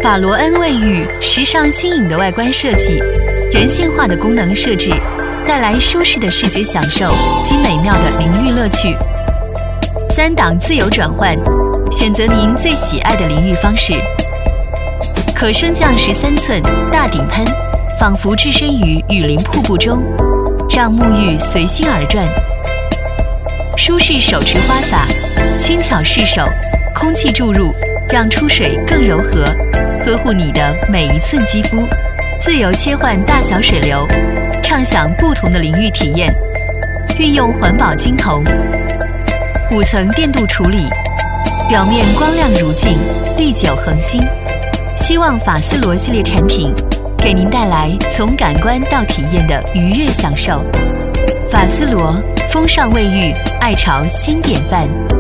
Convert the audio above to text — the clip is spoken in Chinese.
法罗恩卫浴时尚新颖的外观设计，人性化的功能设置，带来舒适的视觉享受及美妙的淋浴乐趣。3档自由转换，选择您最喜爱的淋浴方式。可升降13寸大顶喷，仿佛置身于雨林瀑布中，让沐浴随心而转。舒适手持花洒，轻巧适手，空气注入，让出水更柔和，呵护你的每一寸肌肤。自由切换大小水流，畅享不同的淋浴体验。运用环保金铜，5层电镀处理，表面光亮如镜，历久恒新。希望法丝罗系列产品给您带来从感官到体验的愉悦享受。法丝罗风尚卫浴，爱潮新典范。